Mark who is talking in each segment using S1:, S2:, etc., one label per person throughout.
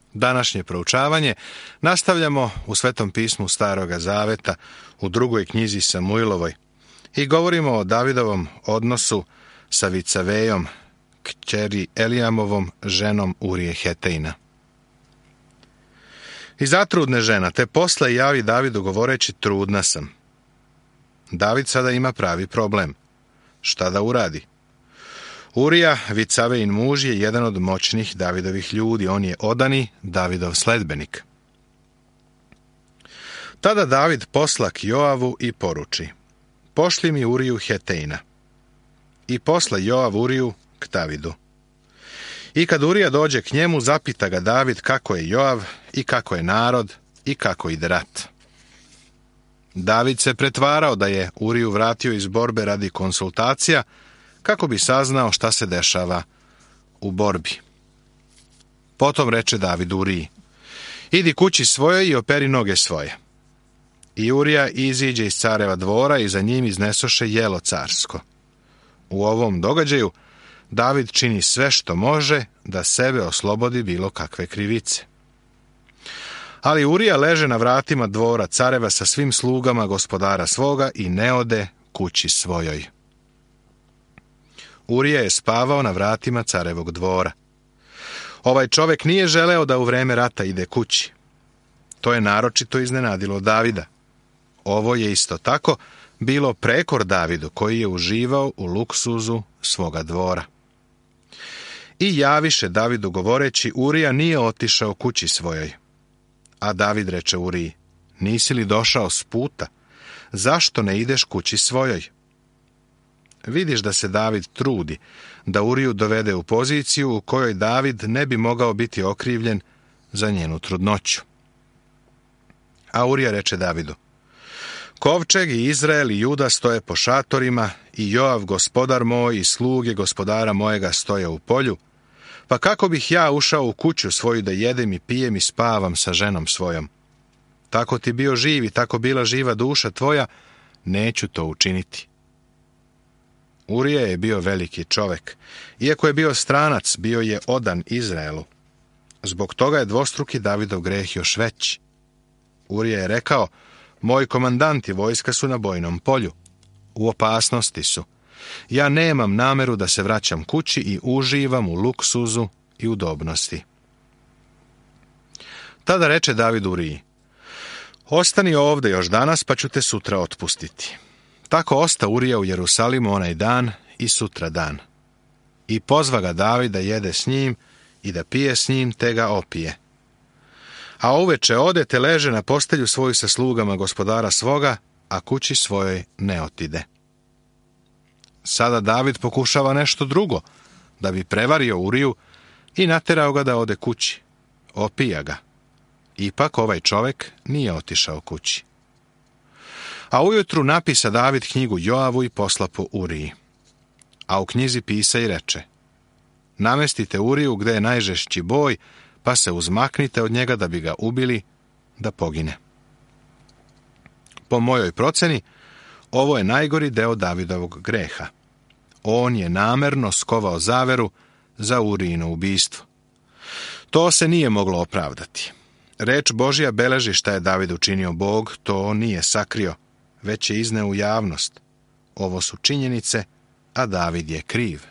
S1: Današnje proučavanje nastavljamo u Svetom pismu Staroga Zaveta u 2. knjizi Samuilovoj i govorimo o Davidovom odnosu sa Vicavejom, kćeri Elijamovom, ženom Urije Hetejna. I zatrudne žena, te posle javi Davidu govoreći: trudna sam. David sada ima pravi problem. Šta da uradi? Urija, Vicavejin muž, je jedan od moćnih Davidovih ljudi. On je odani Davidov sledbenik. Tada David posla k Joavu i poruči: pošli mi Uriju Hetejna. I posla Joav Uriju k Davidu. I kad Urija dođe k njemu, zapita ga David kako je Joav i kako je narod i kako ide rat. David se pretvarao da je Uriju vratio iz borbe radi konsultacija, kako bi saznao šta se dešava u borbi. Potom reče David Uriji: idi kući svojoj i operi noge svoje. I Urija iziđe iz careva dvora i za njim iznesoše jelo carsko. U ovom događaju David čini sve što može da sebe oslobodi bilo kakve krivice. Ali Urija leže na vratima dvora careva sa svim slugama gospodara svoga i ne ode kući svojoj. Urija je spavao na vratima carevog dvora. Ovaj čovjek nije želeo da u vreme rata ide kući. To je naročito iznenadilo Davida. Ovo je isto tako bilo prekor Davidu, koji je uživao u luksuzu svoga dvora. I javiše Davidu govoreći: Urija nije otišao kući svojoj. A David reče Uriji: nisi li došao s puta? Zašto ne ideš kući svojoj? Vidiš da se David trudi da Uriju dovede u poziciju u kojoj David ne bi mogao biti okrivljen za njenu trudnoću. A Urija reče Davidu: kovčeg i Izrael i Juda stoje po šatorima i Joav gospodar moj i sluge gospodara mojega stoje u polju, pa kako bih ja ušao u kuću svoju da jedem i pijem i spavam sa ženom svojom? Tako ti bio živ i tako bila živa duša tvoja, neću to učiniti. Urija je bio veliki čovek. Iako je bio stranac, bio je odan Izraelu. Zbog toga je dvostruki Davidov greh još veći. Urija je rekao: moji komandanti vojska su na bojnom polju. U opasnosti su. Ja nemam nameru da se vraćam kući i uživam u luksuzu i udobnosti. Tada reče David Uriji: ostani ovde još danas, pa ću te sutra otpustiti. Tako osta Urija u Jerusalimu onaj dan i sutra dan. I pozva ga David da jede s njim i da pije s njim, te ga opije. A uveče ode te leže na postelju svoju sa slugama gospodara svoga, a kući svojoj ne otide. Sada David pokušava nešto drugo, da bi prevario Uriju i naterao ga da ode kući. Opija ga. Ipak ovaj čovjek nije otišao kući. A ujutru napisa David knjigu Joavu i posla po Uriji. A u knjizi pisa i reče: namestite Uriju gde je najžešći boj, pa se uzmaknite od njega da bi ga ubili, da pogine. Po mojoj proceni, ovo je najgori deo Davidovog greha. On je namerno skovao zaveru za Urijino ubistvo. To se nije moglo opravdati. Reč Božja beleži šta je David učinio. Bog to nije sakrio, već je izneo u javnost. Ovo su činjenice, a David je kriv.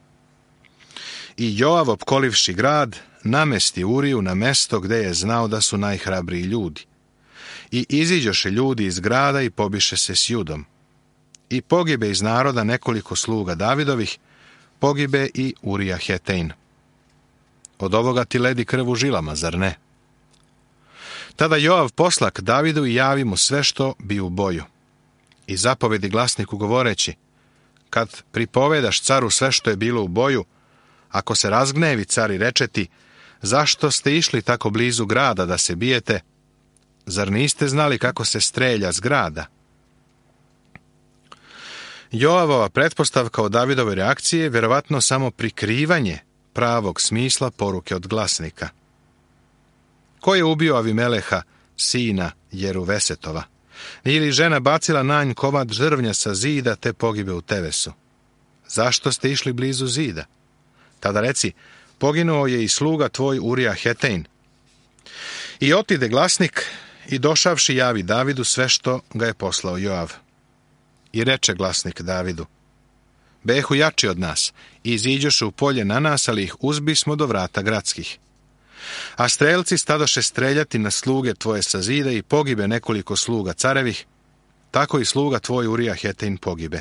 S1: I Joav, opkolivši grad, namesti Uriju na mesto gde je znao da su najhrabriji ljudi. I iziđoše ljudi iz grada i pobiše se s Judom. I pogibe iz naroda nekoliko sluga Davidovih, pogibe i Urija Hetejn. Od ovoga ti ledi krv u žilama, zar ne? Tada Joav posla k Davidu i javi mu sve što bi u boju. I zapovedi glasniku govoreći: kad pripovedaš caru sve što je bilo u boju, ako se razgnevi car i reče ti: zašto ste išli tako blizu grada da se bijete? Zar niste znali kako se strelja s grada? Joavova pretpostavka o Davidove reakcije je vjerovatno samo prikrivanje pravog smisla poruke od glasnika. Ko je ubio Avimeleha, sina Jeruvesetova? Ili žena bacila na nj komad žrvnja sa zida te pogibe u Tevesu? Zašto ste išli blizu zida? Tada reci: poginuo je i sluga tvoj Urija Hetejn. I otide glasnik i došavši javi Davidu sve što ga je poslao Joav. I reče glasnik Davidu: behu jači od nas i iziđoše u polje na nas, ali ih uzbismo do vrata gradskih. A strelci stadoše streljati na sluge tvoje sa zida i pogibe nekoliko sluga carevih, tako i sluga tvoj Urija Hetein pogibe.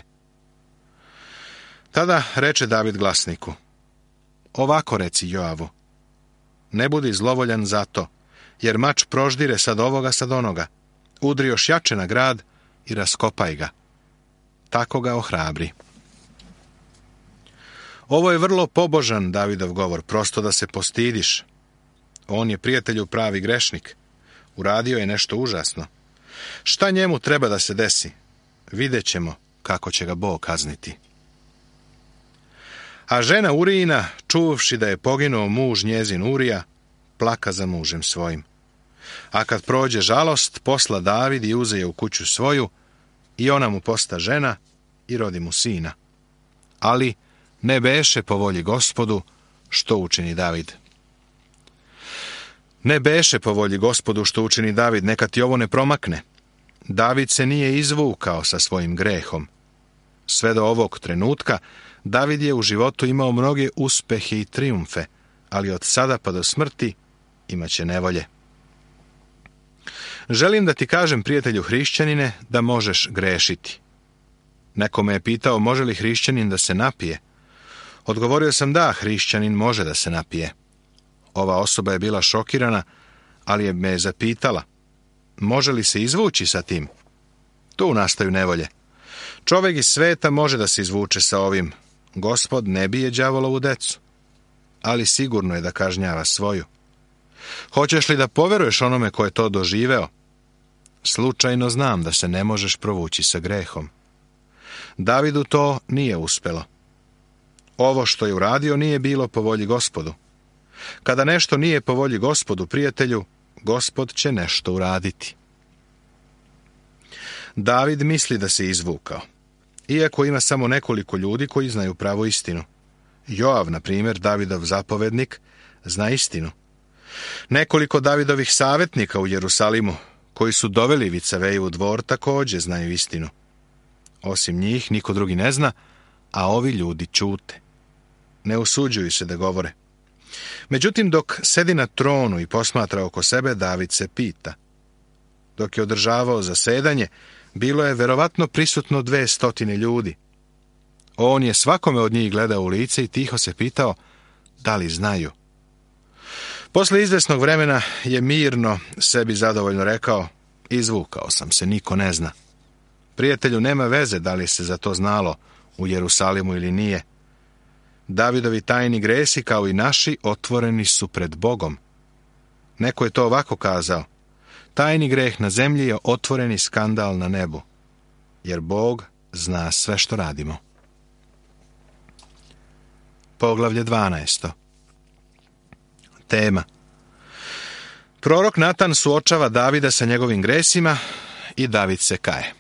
S1: Tada reče David glasniku: ovako reci Joavu: ne budi zlovoljan za to, jer mač proždire sad ovoga sad onoga, udri još jače na grad i raskopaj ga. Tako ga ohrabri. Ovo je vrlo pobožan Davidov govor, prosto da se postidiš. On je, prijatelju, pravi grešnik. Uradio je nešto užasno. Šta njemu treba da se desi? Vidjet ćemo kako će ga Bog kazniti. A žena Urijina, čuvši da je poginuo muž njezin Urija, plaka za mužem svojim. A kad prođe žalost, posla David i uze je u kuću svoju, i ona mu posta žena i rodi mu sina. Ali ne beše po volji Gospodu, što učini David. Ne beše po volji Gospodu, što učini David, neka ti ovo ne promakne. David se nije izvukao sa svojim grehom. Sve do ovog trenutka David je u životu imao mnoge uspehe i trijumfe, ali od sada pa do smrti imaće nevolje. Želim da ti kažem, prijatelju hrišćanine, da možeš grešiti. Neko me je pitao može li hrišćanin da se napije. Odgovorio sam da, hrišćanin može da se napije. Ova osoba je bila šokirana, ali me je zapitala: može li se izvući sa tim? Tu nastaju nevolje. Čovjek iz sveta može da se izvuče sa ovim. Gospod ne bije đavolovu decu, ali sigurno je da kažnjava svoju. Hoćeš li da poveruješ onome ko je to doživeo? Slučajno znam da se ne možeš provući sa grehom. Davidu to nije uspelo. Ovo što je uradio nije bilo po volji Gospodu. Kada nešto nije po volji Gospodu, prijatelju, Gospod će nešto uraditi. David misli da se izvukao, iako ima samo nekoliko ljudi koji znaju pravu istinu. Joav, na primjer, Davidov zapovednik, zna istinu. Nekoliko Davidovih savjetnika u Jerusalimu, koji su doveli Vicaveju u dvor, također znaju istinu. Osim njih, niko drugi ne zna, a ovi ljudi ćute. Ne usuđuju se da govore. Međutim, dok sedi na tronu i posmatra oko sebe, David se pita. Dok je održavao zasedanje, bilo je verovatno prisutno 200 ljudi. On je svakome od njih gledao u lice i tiho se pitao da li znaju. Posle izvesnog vremena je mirno sebi zadovoljno rekao: izvukao sam se, niko ne zna. Prijatelju, nema veze da li se za to znalo u Jerusalimu ili nije. Davidovi tajni gresi, kao i naši, otvoreni su pred Bogom. Neko je to ovako kazao: tajni greh na zemlji je otvoreni skandal na nebu, jer Bog zna sve što radimo. Poglavlje 12. Tema: prorok Natan suočava Davida sa njegovim gresima i David se kaje.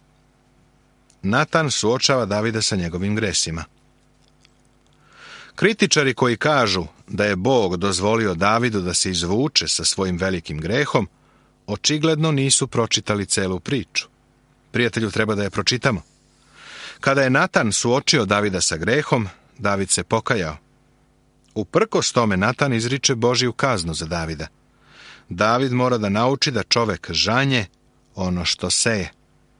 S1: Natan suočava Davida sa njegovim gresima. Kritičari koji kažu da je Bog dozvolio Davidu da se izvuče sa svojim velikim grehom, očigledno nisu pročitali celu priču. Prijatelju, treba da je pročitamo. Kada je Natan suočio Davida sa grehom, David se pokajao. Uprkos tome, Natan izriče Božju kaznu za Davida. David mora da nauči da čovek žanje ono što seje.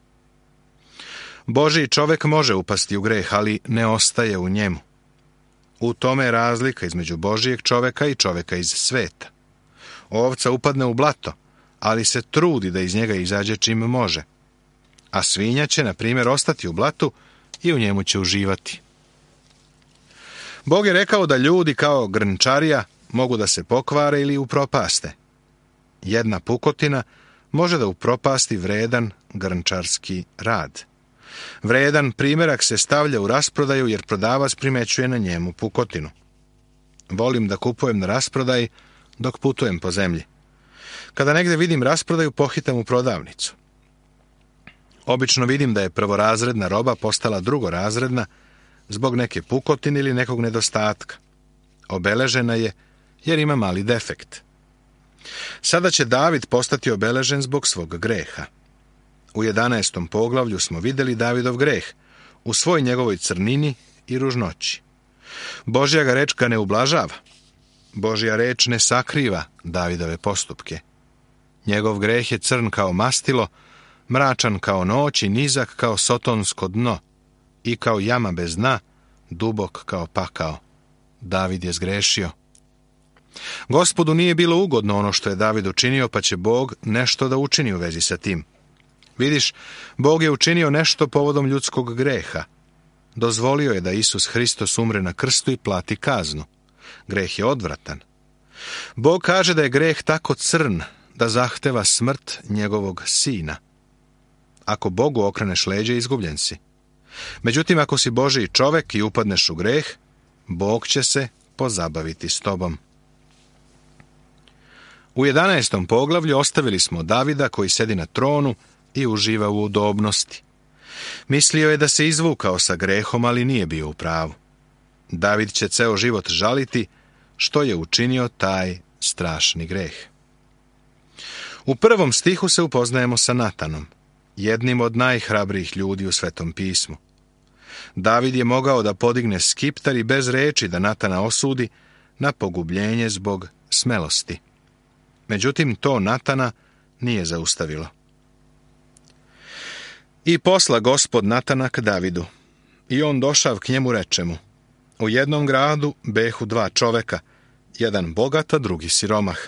S1: Božji čovek može upasti u greh, ali ne ostaje u njemu. U tome je razlika između Božijeg čoveka i čoveka iz sveta. Ovca upadne u blato, ali se trudi da iz njega izađe čim može. A svinja će, na primjer, ostati u blatu i u njemu će uživati. Bog je rekao da ljudi kao grnčarija mogu da se pokvare ili upropaste. Jedna pukotina može da upropasti vredan grnčarski rad. Vredan primjerak se stavlja u rasprodaju jer prodavac primećuje na njemu pukotinu. Volim da kupujem na rasprodaji dok putujem po zemlji. Kada negdje vidim rasprodaju, pohitam u prodavnicu. Obično vidim da je prvorazredna roba postala drugorazredna zbog neke pukotine ili nekog nedostatka. Obeležena je jer ima mali defekt. Sada će David postati obeležen zbog svog greha. U 11. poglavlju smo vidjeli Davidov greh u svoj njegovoj crnini i ružnoći. Božja ga reč ga ne ublažava. Božja reč ne sakriva Davidove postupke. Njegov greh je crn kao mastilo, mračan kao noć i nizak kao sotonsko dno i kao jama bez dna, dubok kao pakao. David je zgrešio. Gospodu nije bilo ugodno ono što je David učinio, pa će Bog nešto da učini u vezi sa tim. Vidiš, Bog je učinio nešto povodom ljudskog greha. Dozvolio je da Isus Hristos umre na krstu i plati kaznu. Greh je odvratan. Bog kaže da je greh tako crn da zahteva smrt njegovog sina. Ako Bogu okreneš leđe, izgubljen si. Međutim, ako si Božji čovek i upadneš u greh, Bog će se pozabaviti s tobom. U 11. poglavlju ostavili smo Davida koji sedi na tronu i uživa u udobnosti. Mislio je da se izvukao sa grehom, ali nije bio u pravu. David će ceo život žaliti što je učinio taj strašni greh. U 1. stihu se upoznajemo sa Natanom, jednim od najhrabrijih ljudi u Svetom pismu. David je mogao da podigne skiptar i bez reči da Natana osudi na pogubljenje zbog smelosti. Međutim, to Natana nije zaustavilo. I posla Gospod Natana k Davidu, i on došav k njemu reče mu: u jednom gradu behu dva čoveka, jedan bogat, a drugi siromah.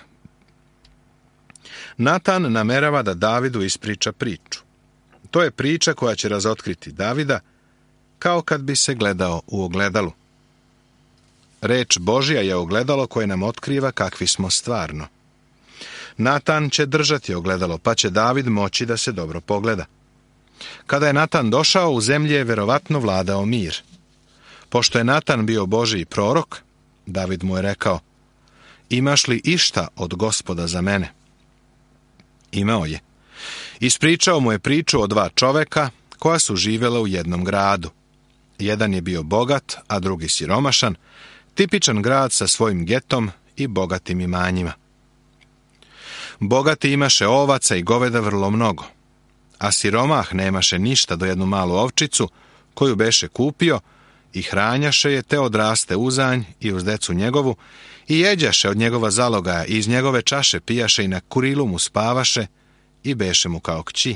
S1: Natan namerava da Davidu ispriča priču. To je priča koja će razotkriti Davida, kao kad bi se gledao u ogledalu. Reč Božja je ogledalo koje nam otkriva kakvi smo stvarno. Natan će držati ogledalo, pa će David moći da se dobro pogleda. Kada je Natan došao, u zemlji je verovatno vladao mir. Pošto je Natan bio Božji prorok, David mu je rekao: imaš li išta od Gospoda za mene? Imao je. Ispričao mu je priču o dva čoveka koja su živjela u jednom gradu. Jedan je bio bogat, a drugi siromašan, tipičan grad sa svojim getom i bogatim imanjima. Bogati imaše ovaca i goveda vrlo mnogo, a siromah nemaše ništa do jednu malu ovčicu, koju beše kupio, i hranjaše je te odraste uzanj i uz decu njegovu, i jeđaše od njegova zalogaja i iz njegove čaše pijaše i na kurilu mu spavaše i beše mu kao kći.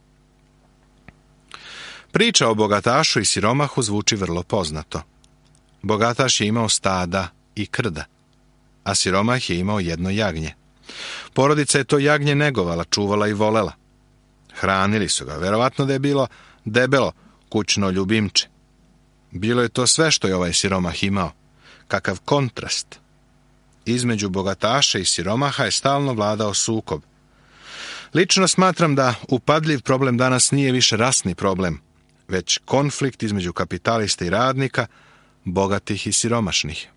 S1: Priča o bogatašu i siromahu zvuči vrlo poznato. Bogataš je imao stada i krda, a siromah je imao jedno jagnje. Porodica je to jagnje negovala, čuvala i volela. Hranili su ga, verovatno da je bilo debelo kućno ljubimče. Bilo je to sve što je ovaj siromah imao. Kakav kontrast! Između bogataša i siromaha je stalno vladao sukob. Lično smatram da upadljiv problem danas nije više rasni problem, već konflikt između kapitalista i radnika, bogatih i siromašnih.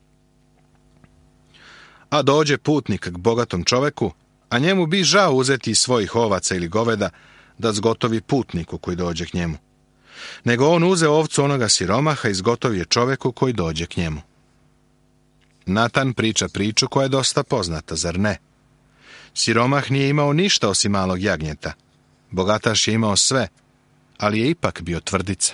S1: A dođe putnik k bogatom čoveku, a njemu bi žao uzeti iz svojih ovaca ili goveda da zgotovi putniku koji dođe k njemu. Nego on uze ovcu onoga siromaha i zgotovi je čoveku koji dođe k njemu. Natan priča priču koja je dosta poznata, zar ne? Siromah nije imao ništa osim malog jagnjeta. Bogataš je imao sve, ali je ipak bio tvrdica.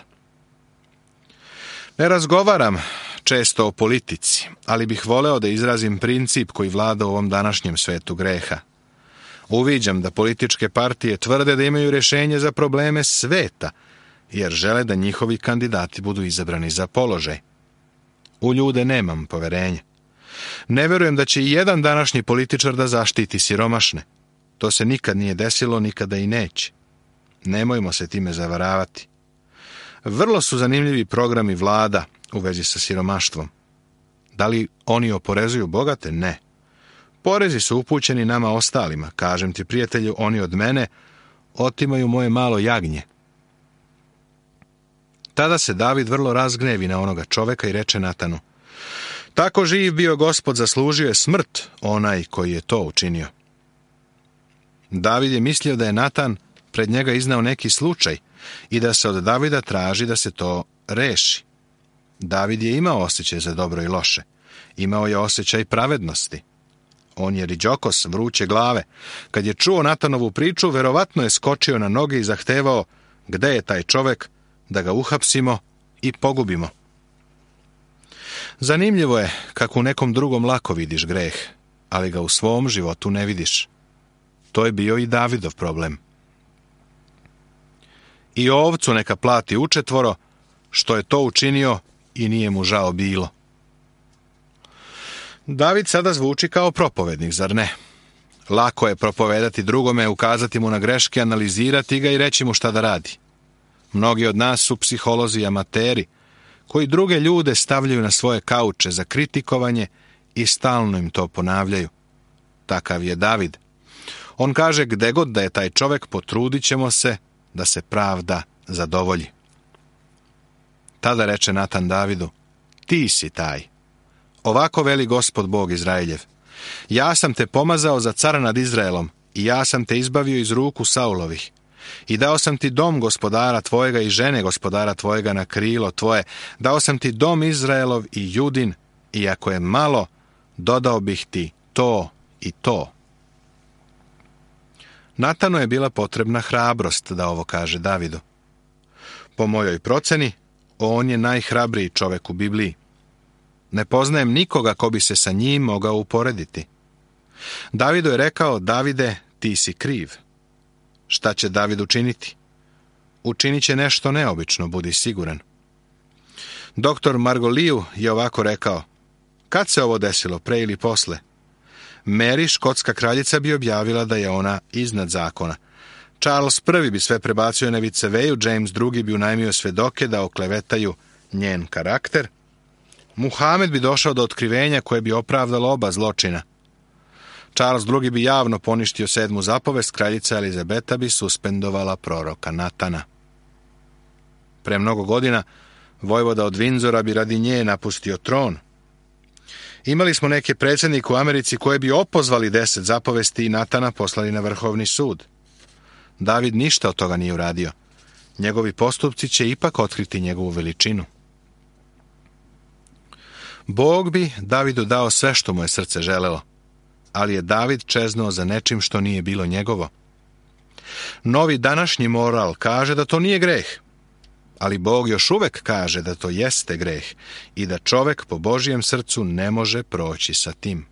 S1: Ne razgovaram često o politici, ali bih voleo da izrazim princip koji vlada u ovom današnjem svetu greha. Uviđam da političke partije tvrde da imaju rješenje za probleme sveta, jer žele da njihovi kandidati budu izabrani za položaj. U ljude nemam poverenja. Ne verujem da će i jedan današnji političar da zaštiti siromašne. To se nikad nije desilo, nikada i neće. Nemojmo se time zavaravati. Vrlo su zanimljivi programi vlada u vezi sa siromaštvom. Da li oni oporezuju bogate? Ne. Porezi su upućeni nama ostalima. Kažem ti, prijatelju, oni od mene otimaju moje malo jagnje. Tada se David vrlo razgnevi na onoga čoveka i reče Natanu: tako živ bio Gospod, zaslužio je smrt onaj koji je to učinio. David je mislio da je Natan pred njega iznao neki slučaj i da se od Davida traži da se to reši. David je imao osjećaj za dobro i loše. Imao je osjećaj pravednosti. On je riđokos, vruće glave. Kad je čuo Natanovu priču, verovatno je skočio na noge i zahtevao: gde je taj čovek, da ga uhapsimo i pogubimo. Zanimljivo je kako u nekom drugom lako vidiš greh, ali ga u svom životu ne vidiš. To je bio i Davidov problem. I ovcu neka plati učetvoro, što je to učinio i nije mu žao bilo. David sada zvuči kao propovednik, zar ne? Lako je propovedati drugome, ukazati mu na greške, analizirati ga i reći mu šta da radi. Mnogi od nas su psiholozi i amateri, koji druge ljude stavljaju na svoje kauče za kritikovanje i stalno im to ponavljaju. Takav je David. On kaže: gde god da je taj čovek, potrudit ćemo se da se pravda zadovolji. Tada reče Natan Davidu: ti si taj. Ovako veli Gospod Bog Izraeljev: ja sam te pomazao za cara nad Izraelom i ja sam te izbavio iz ruku Saulovih. I dao sam ti dom gospodara tvojega i žene gospodara tvojega na krilo tvoje. Dao sam ti dom Izraelov i Judin, i ako je malo, dodao bih ti to i to. Natanu je bila potrebna hrabrost da ovo kaže Davidu. Po mojoj proceni, on je najhrabriji čovek u Bibliji. Ne poznajem nikoga ko bi se sa njim mogao uporediti. Davidu je rekao: Davide, ti si kriv. Šta će David učiniti? Učinit će nešto neobično, budi siguran. Doktor Margoliju je ovako rekao: kad se ovo desilo, pre ili posle? Mary, škotska kraljica, bi objavila da je ona iznad zakona. Charles I bi sve prebacio na viceveju, James II bi unajmio svedoke da oklevetaju njen karakter. Muhamed bi došao do otkrivenja koje bi opravdalo oba zločina. Charles II bi javno poništio 7. zapovest, kraljica Elizabeta bi suspendovala proroka Natana. Pre mnogo godina vojvoda od Vindzora bi radi nje napustio tron. Imali smo neke predsjednike u Americi koje bi opozvali 10 zapovesti i Natana poslali na Vrhovni sud. David ništa od toga nije uradio. Njegovi postupci će ipak otkriti njegovu veličinu. Bog bi Davidu dao sve što mu je srce želelo, ali je David čeznuo za nečim što nije bilo njegovo. Novi današnji moral kaže da to nije greh, ali Bog još uvek kaže da to jeste greh i da čovek po Božijem srcu ne može proći sa tim.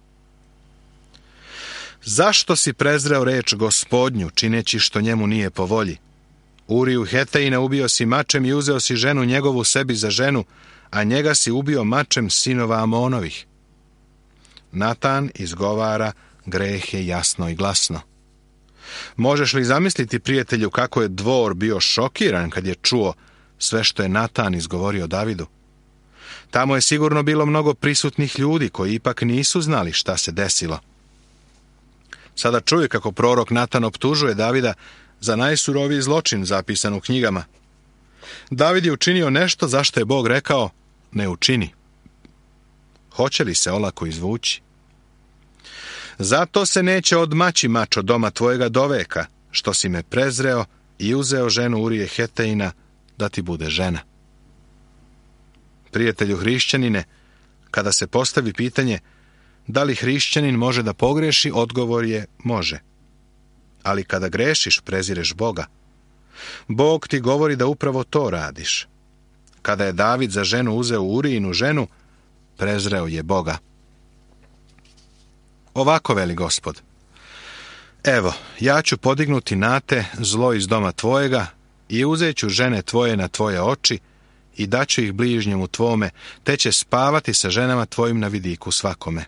S1: Zašto si prezreo reč Gospodnju, čineći što njemu nije po volji? Uriju Hetejina ubio si mačem i uzeo si ženu njegovu sebi za ženu, a njega si ubio mačem sinova Amonovih. Natan izgovara grehe jasno i glasno. Možeš li zamisliti, prijatelju, kako je dvor bio šokiran kad je čuo sve što je Natan izgovorio Davidu? Tamo je sigurno bilo mnogo prisutnih ljudi koji ipak nisu znali šta se desilo. Sada čuju kako prorok Natan optužuje Davida za najsuroviji zločin zapisan u knjigama. David je učinio nešto za što je Bog rekao: ne učini. Hoće li se olako izvući? Zato se neće odmaći mač od doma tvojega doveka, što si me prezreo i uzeo ženu Urije Hetejina da ti bude žena. Prijatelju hrišćanine, kada se postavi pitanje da li hrišćanin može da pogreši, odgovor je može. Ali kada grešiš, prezireš Boga. Bog ti govori da upravo to radiš. Kada je David za ženu uzeo Urijinu ženu, prezreo je Boga. Ovako veli Gospod: evo, ja ću podignuti na te zlo iz doma tvojega i uzet ću žene tvoje na tvoje oči i daću ih bližnjemu tvome, te će spavati sa ženama tvojim na vidiku svakome.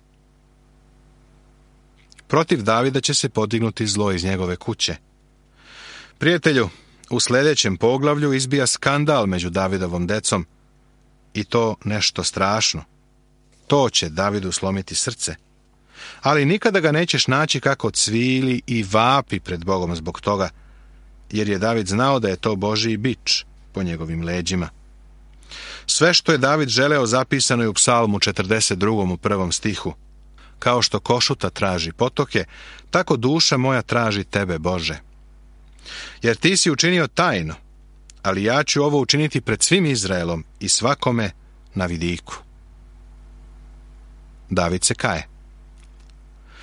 S1: Protiv Davida će se podignuti zlo iz njegove kuće. Prijatelju, u sljedećem poglavlju izbija skandal među Davidovom decom, i to nešto strašno. To će Davidu slomiti srce. Ali nikada ga nećeš naći kako cvili i vapi pred Bogom zbog toga, jer je David znao da je to Božji bič po njegovim leđima. Sve što je David želeo zapisano je u Psalmu 42. u 1. stihu. Kao što košuta traži potoke, tako duša moja traži tebe, Bože. Jer ti si učinio tajno, ali ja ću ovo učiniti pred svim Izraelom i svakome na vidiku. David se kaje.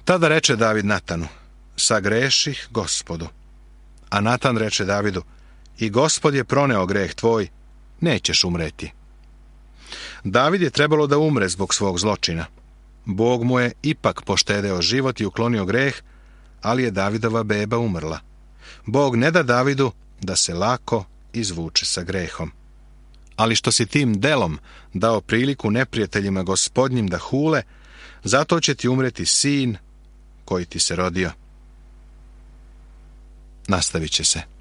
S1: Tada reče David Natanu: sagreših Gospodu. A Natan reče Davidu: i Gospod je proneo greh tvoj, nećeš umreti. David je trebalo da umre zbog svog zločina. Bog mu je ipak poštedeo život i uklonio greh, ali je Davidova beba umrla. Bog ne da Davidu da se lako izvuče sa grehom. Ali što si tim delom dao priliku neprijateljima Gospodnjim da hule, zato će ti umreti sin koji ti se rodio. Nastavit će se.